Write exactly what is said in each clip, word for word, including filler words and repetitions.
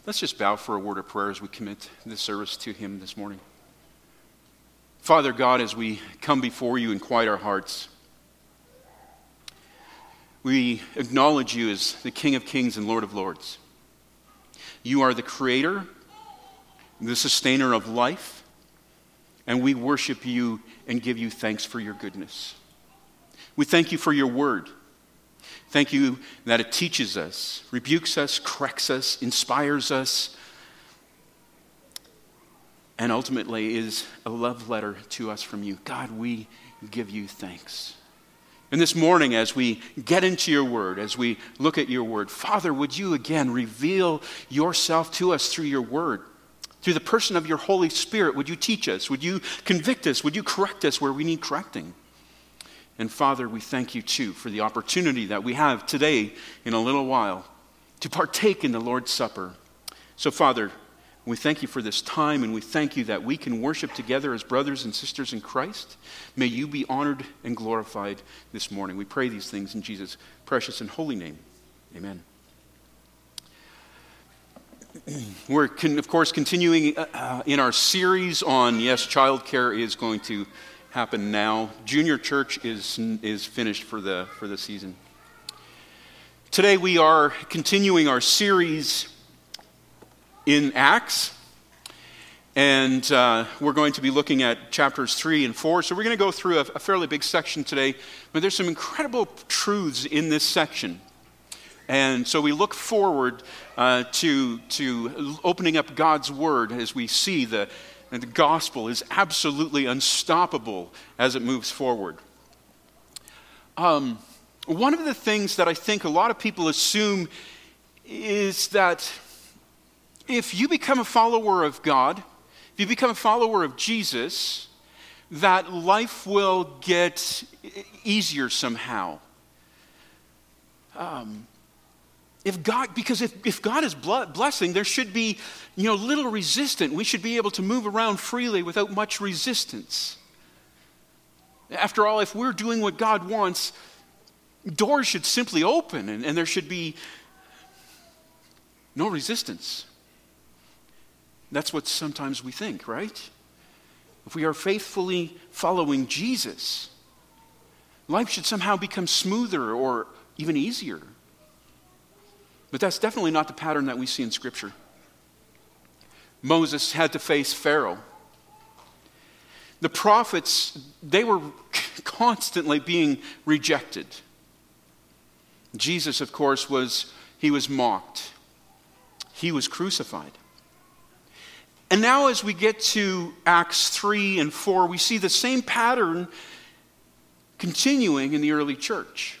Let's just bow for a word of prayer as we commit this service to Him this morning. Father God, as we come before You and quiet our hearts, we acknowledge You as the King of Kings and Lord of Lords. You are the Creator, the Sustainer of life, and we worship You and give You thanks for Your goodness. We thank You for Your word. Thank You that it teaches us, rebukes us, corrects us, inspires us, and ultimately is a love letter to us from You. God, we give You thanks. And this morning, as we get into Your word, as we look at Your word, Father, would You again reveal Yourself to us through Your word? Through the person of Your Holy Spirit, would You teach us? Would You convict us? Would You correct us where we need correcting? And Father, we thank You too for the opportunity that we have today in a little while to partake in the Lord's Supper. So Father, we thank You for this time, and we thank You that we can worship together as brothers and sisters in Christ. May You be honored and glorified this morning. We pray these things in Jesus' precious and holy name. Amen. We're, con- of course, continuing uh, in our series on, yes, childcare is going to happen now. Junior church is is finished for the for the season. Today we are continuing our series in Acts, and uh, we're going to be looking at chapters three and four. So we're going to go through a, a fairly big section today, but there's some incredible truths in this section. And so we look forward uh, to to opening up God's Word as we see the And the gospel is absolutely unstoppable as it moves forward. Um, one of the things that I think a lot of people assume is that if you become a follower of God, if you become a follower of Jesus, that life will get easier somehow. Um, If God, because if, if God is blessing, there should be, you know, little resistance. We should be able to move around freely without much resistance. After all, if we're doing what God wants, doors should simply open, and, and there should be no resistance. That's what sometimes we think, right? If we are faithfully following Jesus, life should somehow become smoother or even easier. But that's definitely not the pattern that we see in Scripture. Moses had to face Pharaoh. The prophets, they were constantly being rejected. Jesus, of course, was, he was mocked. He was crucified. And now as we get to Acts three and four, we see the same pattern continuing in the early church.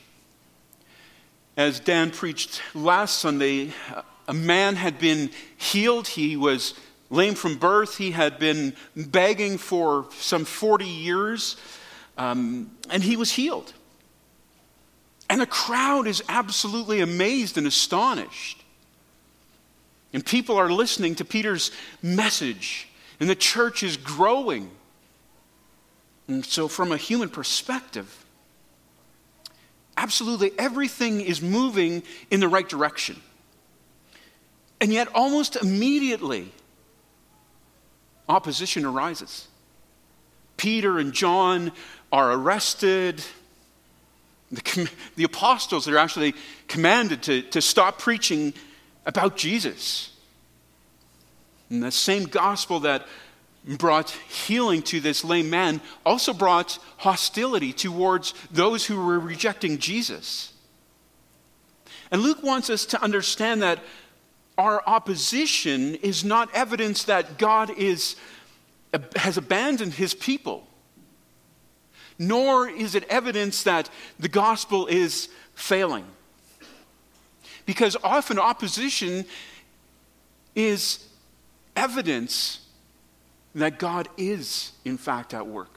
As Dan preached last Sunday, a man had been healed. He was lame from birth. He had been begging for some forty years, um, and he was healed. And the crowd is absolutely amazed and astonished. And people are listening to Peter's message, and the church is growing. And so from a human perspective, absolutely everything is moving in the right direction. And yet almost immediately, opposition arises. Peter and John are arrested. The, the apostles are actually commanded to, to stop preaching about Jesus. And the same gospel that brought healing to this lame man also brought hostility towards those who were rejecting Jesus. And Luke wants us to understand that our opposition is not evidence that God is, has abandoned his people, nor is it evidence that the gospel is failing. Because often opposition is evidence that God is, in fact, at work.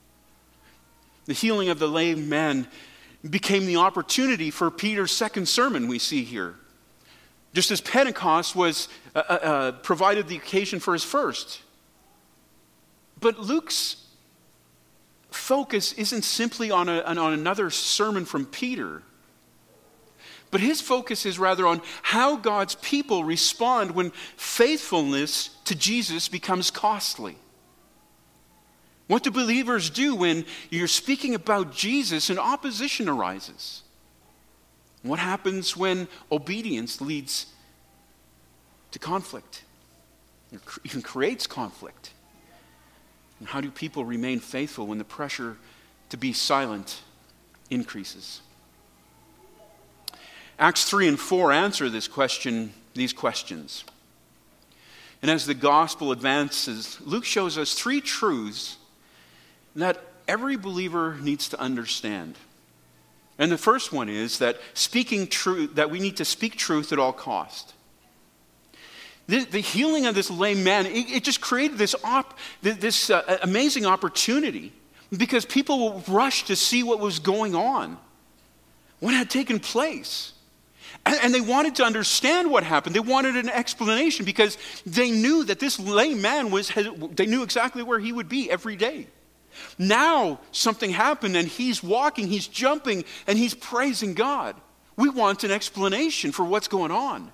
The healing of the lame man became the opportunity for Peter's second sermon we see here. Just as Pentecost was uh, uh, provided the occasion for his first. But Luke's focus isn't simply on, a, on another sermon from Peter, But his focus is rather on how God's people respond when faithfulness to Jesus becomes costly. What do believers do when you're speaking about Jesus and opposition arises? What happens when obedience leads to conflict? It even creates conflict. And how do people remain faithful when the pressure to be silent increases? Acts three and four answer this question, these questions. And as the gospel advances, Luke shows us three truths that every believer needs to understand. And the first one is that speaking truth, that we need to speak truth at all cost. The, the healing of this lame man, it, it just created this op, this uh, amazing opportunity because people will rush to see what was going on, what had taken place. And, and they wanted to understand what happened. They wanted an explanation because they knew that this lame man was, they knew exactly where he would be every day. Now something happened and he's walking, he's jumping, and he's praising God. We want an explanation for what's going on.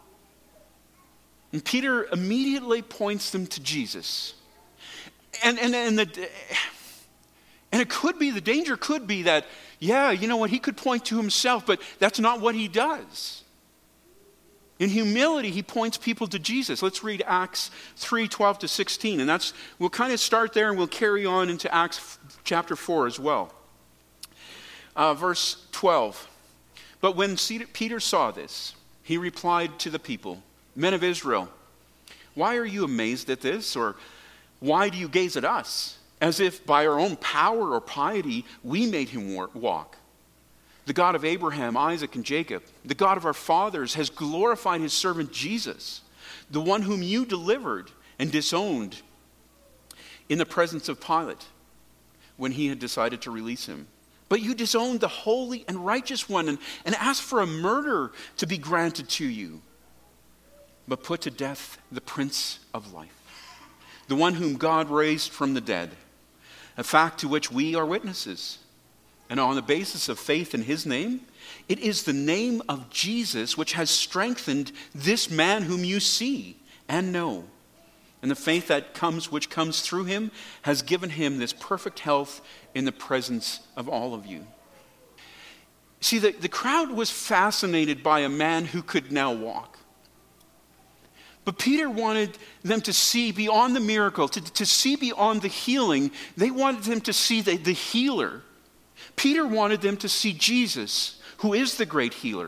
And Peter immediately points them to Jesus. And, and, and, the, and it could be, the danger could be that, yeah, you know what, he could point to himself, but that's not what he does. In humility, he points people to Jesus. Let's read Acts three, twelve to sixteen. And that's, we'll kind of start there and we'll carry on into Acts chapter four as well. Uh, verse twelve. But when Peter saw this, he replied to the people, "Men of Israel, why are you amazed at this? Or why do you gaze at us, as if by our own power or piety we made him walk? The God of Abraham, Isaac, and Jacob, the God of our fathers, has glorified his servant Jesus, the one whom you delivered and disowned in the presence of Pilate when he had decided to release him. But you disowned the holy and righteous one and, and asked for a murder to be granted to you, but put to death the Prince of Life, the one whom God raised from the dead, a fact to which we are witnesses. And on the basis of faith in his name, it is the name of Jesus which has strengthened this man whom you see and know. And the faith that comes, which comes through him, has given him this perfect health in the presence of all of you." See, the, the crowd was fascinated by a man who could now walk. But Peter wanted them to see beyond the miracle, to, to see beyond the healing. They wanted them to see the, the healer. Peter wanted them to see Jesus, who is the great healer.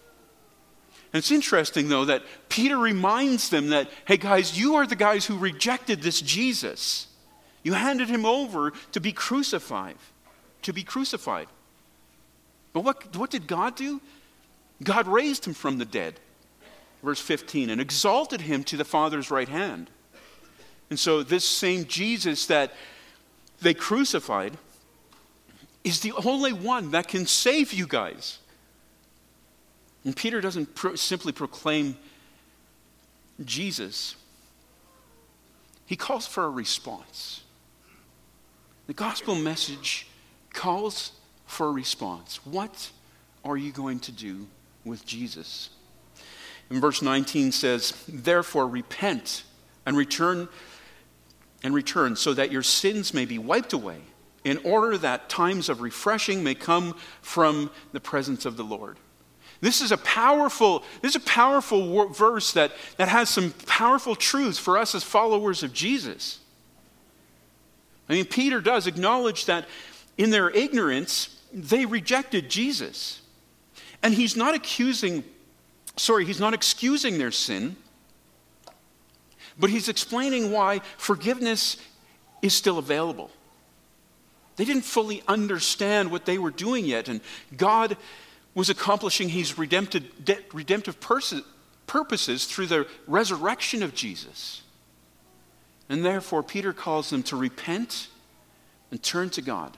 And it's interesting, though, that Peter reminds them that, hey, guys, you are the guys who rejected this Jesus. You handed him over to be crucified, to be crucified. But what, what did God do? God raised him from the dead, verse fifteen, and exalted him to the Father's right hand. And so this same Jesus that they crucified is the only one that can save you guys. And Peter doesn't pro- simply proclaim Jesus. He calls for a response. The gospel message calls for a response. What are you going to do with Jesus? And verse nineteen says, "Therefore repent and return and return so that your sins may be wiped away, in order that times of refreshing may come from the presence of the Lord." This is a powerful, this is a powerful verse that, that has some powerful truths for us as followers of Jesus. I mean, Peter does acknowledge that in their ignorance, they rejected Jesus. And he's not accusing, sorry, he's not excusing their sin, but he's explaining why forgiveness is still available. They didn't fully understand what they were doing yet, and God was accomplishing his redemptive, redemptive purposes through the resurrection of Jesus. And therefore, Peter calls them to repent and turn to God.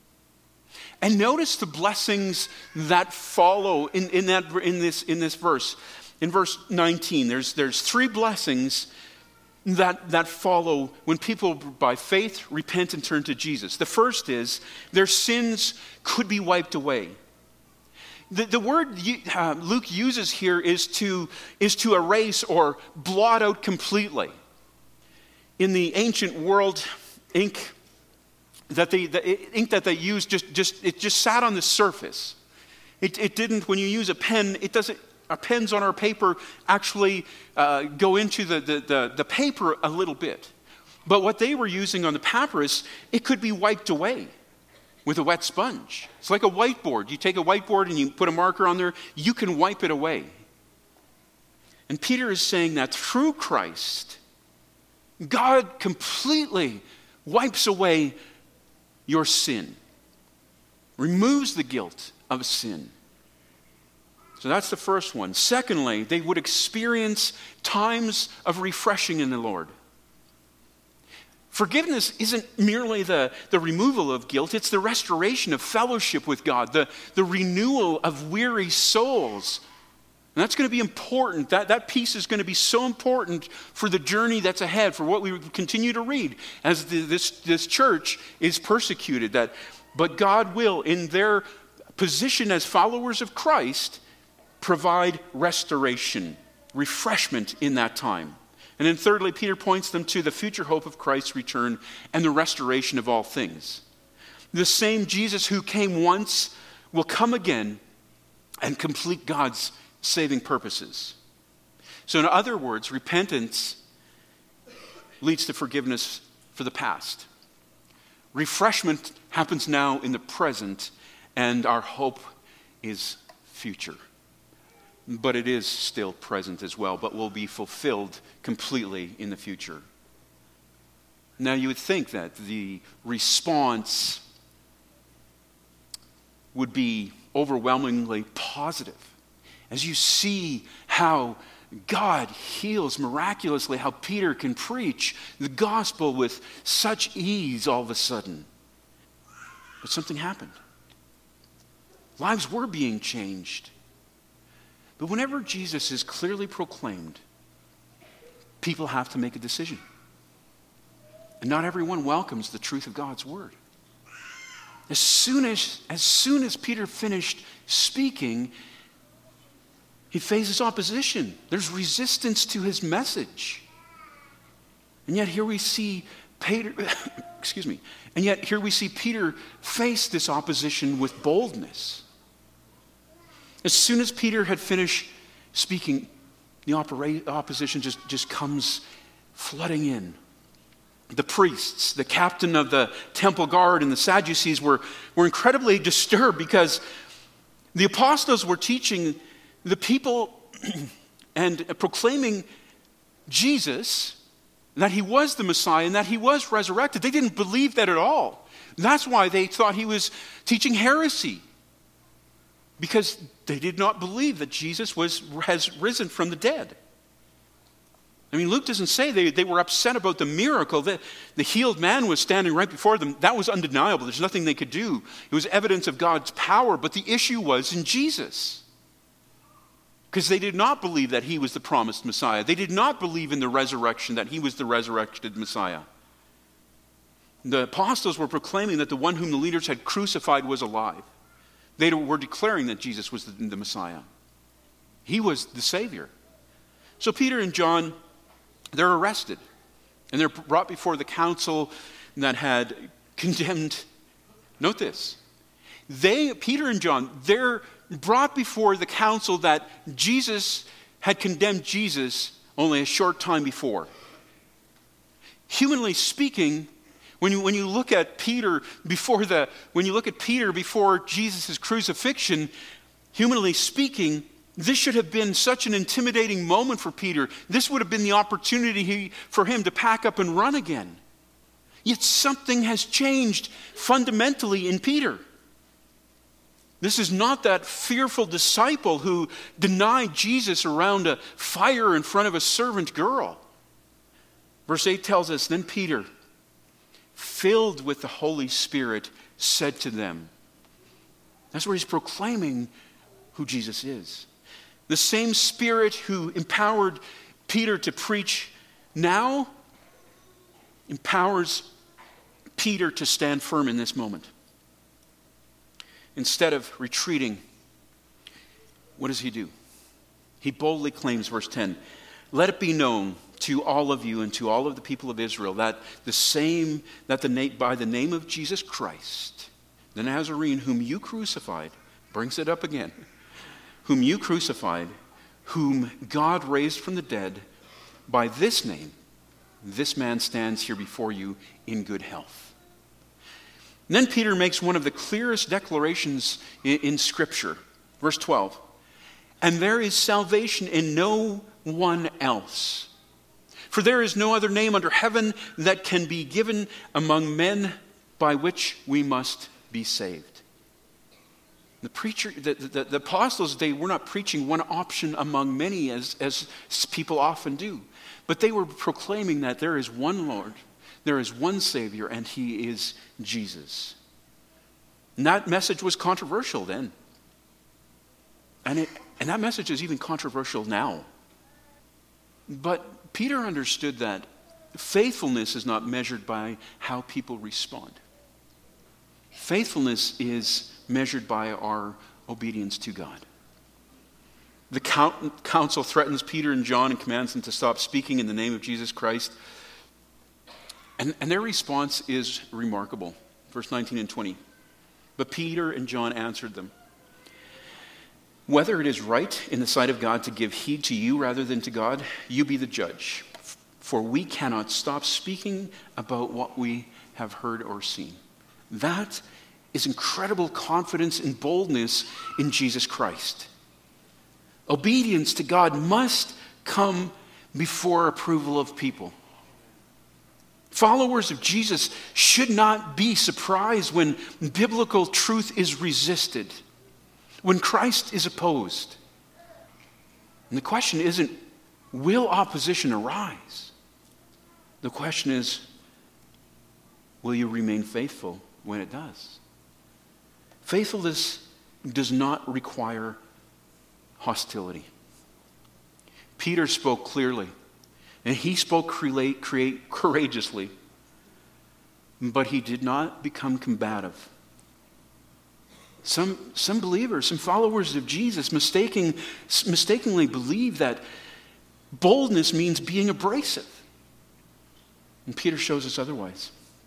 And notice the blessings that follow in, in, that, in, this, in this verse. In verse nineteen, there's, there's three blessings that, that follow when people by faith repent and turn to Jesus. The first is their sins could be wiped away. The, the word uh, Luke uses here is to, is to erase or blot out completely. In the ancient world, ink that they, the ink that they used just, just it just sat on the surface. It, it didn't, when you use a pen, it doesn't, our pens on our paper actually uh, go into the, the, the, the paper a little bit. But what they were using on the papyrus, it could be wiped away with a wet sponge. It's like a whiteboard. You take a whiteboard and you put a marker on there, you can wipe it away. And Peter is saying that through Christ, God completely wipes away your sin, removes the guilt of sin. So that's the first one. Secondly, they would experience times of refreshing in the Lord. Forgiveness isn't merely the, the removal of guilt, it's the restoration of fellowship with God, the, the renewal of weary souls. And that's going to be important. That, that piece is going to be so important for the journey that's ahead, for what we continue to read as the, this, this church is persecuted. That, but God will, in their position as followers of Christ, provide restoration, refreshment in that time. And then thirdly, Peter points them to the future hope of Christ's return and the restoration of all things. The same Jesus who came once will come again and complete God's saving purposes. So in other words, repentance leads to forgiveness for the past. Refreshment happens now in the present, and our hope is future. But it is still present as well, but will be fulfilled completely in the future. Now you would think that the response would be overwhelmingly positive. As you see how God heals miraculously, how Peter can preach the gospel with such ease all of a sudden. But something happened. Lives were being changed. But whenever Jesus is clearly proclaimed, people have to make a decision. And not everyone welcomes the truth of God's word. As soon as, as soon as Peter finished speaking, he faces opposition. There's resistance to his message. And yet here we see Peter, excuse me, and yet here we see Peter face this opposition with boldness. As soon as Peter had finished speaking, the opera- opposition just, just comes flooding in. The priests, the captain of the temple guard, and the Sadducees were, were incredibly disturbed because the apostles were teaching the people and proclaiming Jesus, that he was the Messiah and that he was resurrected. They didn't believe that at all. That's why they thought he was teaching heresy, because they did not believe that Jesus was has risen from the dead. I mean, Luke doesn't say they, they were upset about the miracle. The, the healed man was standing right before them. That was undeniable. There's nothing they could do. It was evidence of God's power, but the issue was in Jesus. Because they did not believe that he was the promised Messiah. They did not believe in the resurrection, that he was the resurrected Messiah. The apostles were proclaiming that the one whom the leaders had crucified was alive. They were declaring that Jesus was the, the Messiah. He was the Savior. So Peter and John, they're arrested. And they're brought before the council that had condemned. Note this. They, Peter and John, they're brought before the council that Jesus had condemned Jesus only a short time before. Humanly speaking, when you, when you look at Peter before the when you look at Peter before Jesus' crucifixion, humanly speaking, this should have been such an intimidating moment for Peter. This would have been the opportunity he, for him to pack up and run again. Yet something has changed fundamentally in Peter. This is not that fearful disciple who denied Jesus around a fire in front of a servant girl. Verse eight tells us, then Peter, filled with the Holy Spirit, said to them. That's where he's proclaiming who Jesus is. The same Spirit who empowered Peter to preach now empowers Peter to stand firm in this moment. Instead of retreating, what does he do? He boldly claims, verse ten, let it be known to all of you and to all of the people of Israel that the same, that the na- by the name of Jesus Christ, the Nazarene whom you crucified, brings it up again, whom you crucified, whom God raised from the dead, by this name, this man stands here before you in good health. And then Peter makes one of the clearest declarations in, in Scripture. Verse twelve, and there is salvation in no one else. For there is no other name under heaven that can be given among men by which we must be saved. The preacher, the, the, the apostles, they were not preaching one option among many as, as people often do. But they were proclaiming that there is one Lord, there is one Savior, and he is Jesus. And that message was controversial then. And, it, and that message is even controversial now. But Peter understood that faithfulness is not measured by how people respond. Faithfulness is measured by our obedience to God. The council threatens Peter and John and commands them to stop speaking in the name of Jesus Christ. And, and their response is remarkable. Verse nineteen and twenty. But Peter and John answered them, whether it is right in the sight of God to give heed to you rather than to God, you be the judge. For we cannot stop speaking about what we have heard or seen. That is incredible confidence and boldness in Jesus Christ. Obedience to God must come before approval of people. Followers of Jesus should not be surprised when biblical truth is resisted, when Christ is opposed. And the question isn't, will opposition arise? The question is, will you remain faithful when it does? Faithfulness does not require hostility. Peter spoke clearly, and he spoke create, create, courageously, but he did not become combative. Some, some believers, some followers of Jesus mistaking, mistakenly believe that boldness means being abrasive. And Peter shows us otherwise.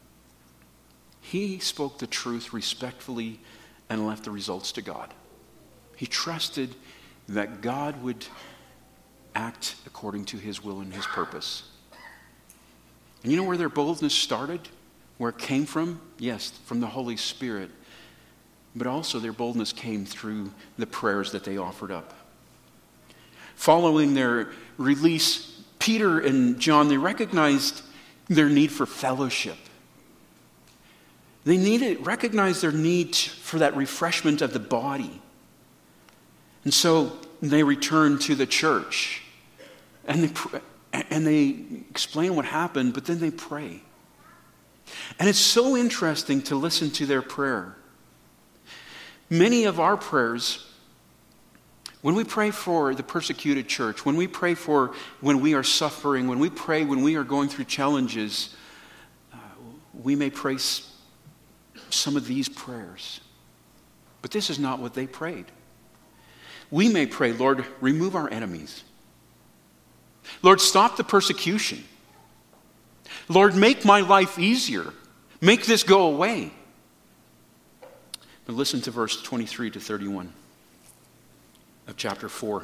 He spoke the truth respectfully and left the results to God. He trusted that God would act according to his will and his purpose. And you know where their boldness started? Where it came from? Yes, from the Holy Spirit. But also their boldness came through the prayers that they offered up. Following their release, Peter and John, they recognized their need for fellowship. They needed, recognized their need for that refreshment of the body. And so they returned to the church. And they, and they explain what happened, but then they pray. And it's so interesting to listen to their prayer. Many of our prayers, when we pray for the persecuted church, when we pray for when we are suffering, when we pray when we are going through challenges, uh, we may pray some of these prayers. But this is not what they prayed. We may pray, Lord, remove our enemies. Lord, stop the persecution. Lord, make my life easier. Make this go away. But listen to verse twenty-three to thirty-one of chapter four.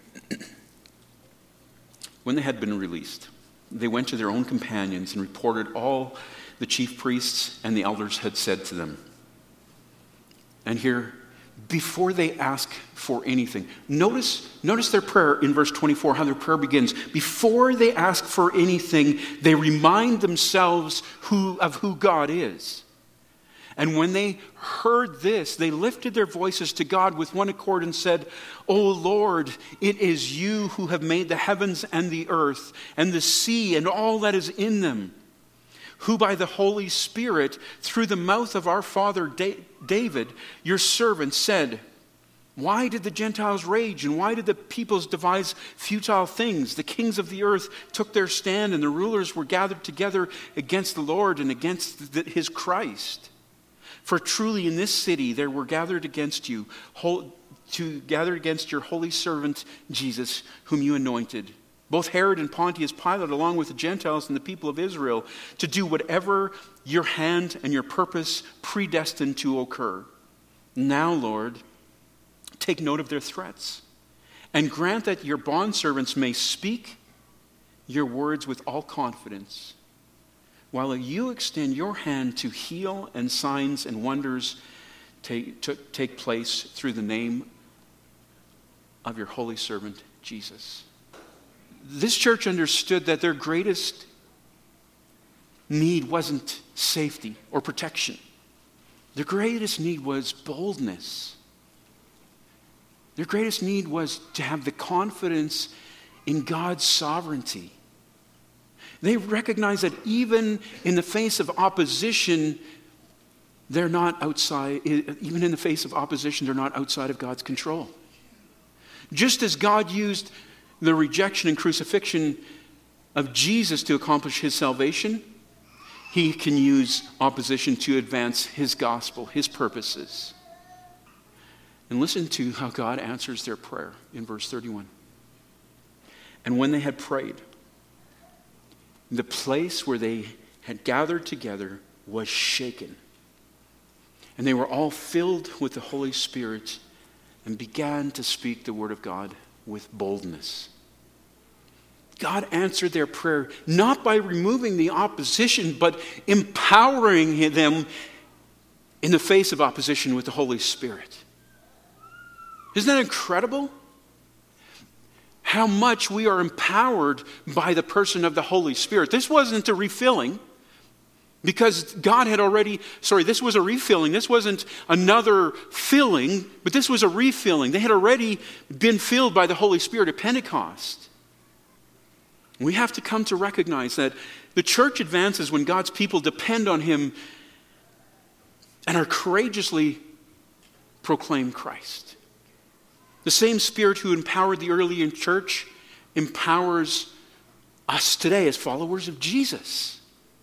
When they had been released, they went to their own companions and reported all the chief priests and the elders had said to them. And here, before they ask for anything, notice, notice their prayer in verse twenty-four, how their prayer begins. Before they ask for anything, they remind themselves who, of who God is. And when they heard this, they lifted their voices to God with one accord and said, O Lord, it is you who have made the heavens and the earth and the sea and all that is in them, who by the Holy Spirit, through the mouth of our father David, your servant, said, why did the Gentiles rage and why did the peoples devise futile things? The kings of the earth took their stand and the rulers were gathered together against the Lord and against the, his Christ. For truly in this city there were gathered against you whole, to gather against your holy servant Jesus, whom you anointed, both Herod and Pontius Pilate, along with the Gentiles and the people of Israel, to do whatever your hand and your purpose predestined to occur. Now, Lord, take note of their threats, and grant that your bondservants may speak your words with all confidence, while you extend your hand to heal, and signs and wonders take, to, take place through the name of your holy servant Jesus. This church understood that their greatest need wasn't safety or protection. Their greatest need was boldness. Their greatest need was to have the confidence in God's sovereignty. They recognize that even in the face of opposition, they're not outside, even in the face of opposition, they're not outside of God's control. Just as God used the rejection and crucifixion of Jesus to accomplish his salvation, he can use opposition to advance his gospel, his purposes. And listen to how God answers their prayer in verse thirty-one. And when they had prayed, the place where they had gathered together was shaken. And they were all filled with the Holy Spirit and began to speak the word of God with boldness. God answered their prayer not by removing the opposition, but empowering them in the face of opposition with the Holy Spirit. Isn't that incredible? How much we are empowered by the person of the Holy Spirit. This wasn't a refilling, because God had already, sorry, this was a refilling. This wasn't another filling, but this was a refilling. They had already been filled by the Holy Spirit at Pentecost. We have to come to recognize that the church advances when God's people depend on him and are courageously proclaim Christ. The same Spirit who empowered the early church empowers us today as followers of Jesus.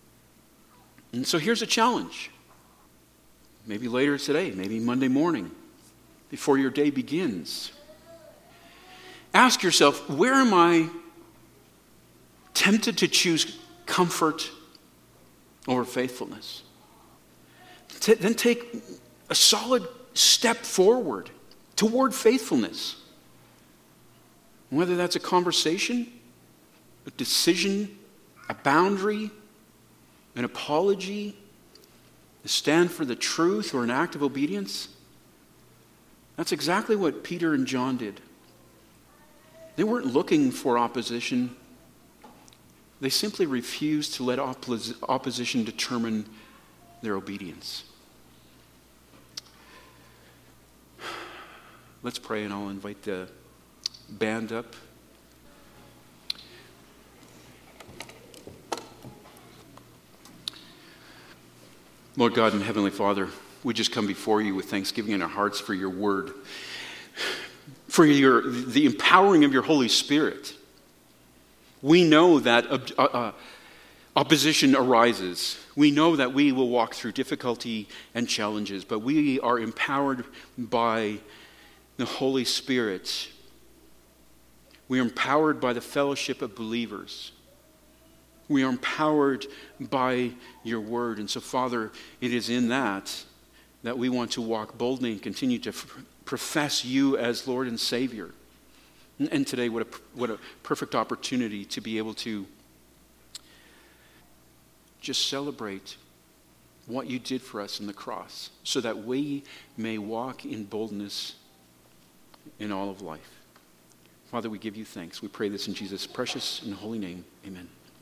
And so here's a challenge. Maybe later today, maybe Monday morning, before your day begins. Ask yourself, where am I tempted to choose comfort over faithfulness? T- then take a solid step forward toward faithfulness. Whether that's a conversation, a decision, a boundary, an apology, a stand for the truth, or an act of obedience. That's exactly what Peter and John did. They weren't looking for opposition. They simply refused to let oppos- opposition determine their obedience. Let's pray, and I'll invite the band up. Lord God and Heavenly Father, we just come before you with thanksgiving in our hearts for your word, for your the empowering of your Holy Spirit. We know that uh, uh, opposition arises. We know that we will walk through difficulty and challenges, but we are empowered by the Holy Spirit. We are empowered by the fellowship of believers. We are empowered by your word. And so, Father, it is in that that we want to walk boldly and continue to f- profess you as Lord and Savior. And, and today, what a, what a perfect opportunity to be able to just celebrate what you did for us in the cross, so that we may walk in boldness in all of life. Father, we give you thanks. We pray this in Jesus' precious and holy name. Amen.